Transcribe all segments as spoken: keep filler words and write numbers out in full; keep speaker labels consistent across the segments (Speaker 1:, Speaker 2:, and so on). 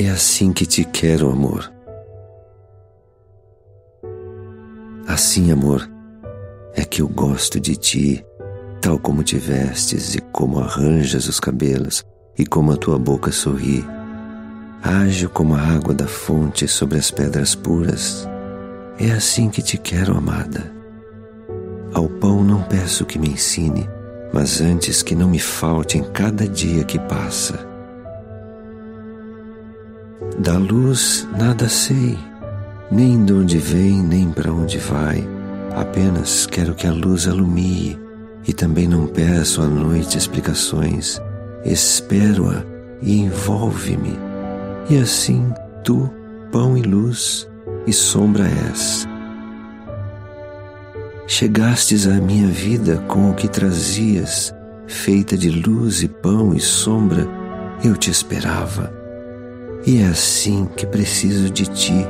Speaker 1: É assim que te quero, amor. Assim, amor, é que eu gosto de ti, tal como te vestes e como arranjas os cabelos e como a tua boca sorri. Ágil como a água da fonte sobre as pedras puras. É assim que te quero, amada. Ao pão não peço que me ensine, mas antes que não me falte em cada dia que passa. Da luz nada sei, nem de onde vem, nem para onde vai. Apenas quero que a luz alumie, e também não peço à noite explicações. Espero-a e envolve-me, e assim tu, pão e luz, e sombra és. Chegastes à minha vida com o que trazias, feita de luz e pão e sombra, eu te esperava. E é assim que preciso de ti.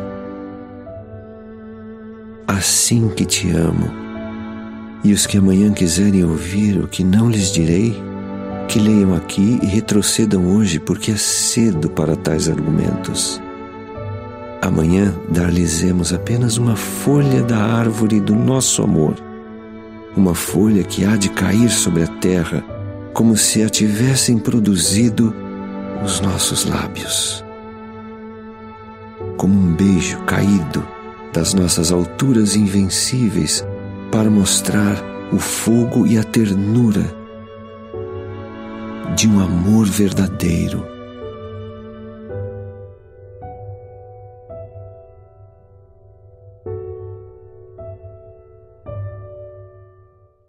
Speaker 1: Assim que te amo. E os que amanhã quiserem ouvir o que não lhes direi, que leiam aqui e retrocedam hoje, porque é cedo para tais argumentos. Amanhã dar-lhes-emos apenas uma folha da árvore do nosso amor, uma folha que há de cair sobre a terra, como se a tivessem produzido os nossos lábios. Como um beijo caído das nossas alturas invencíveis para mostrar o fogo e a ternura de um amor verdadeiro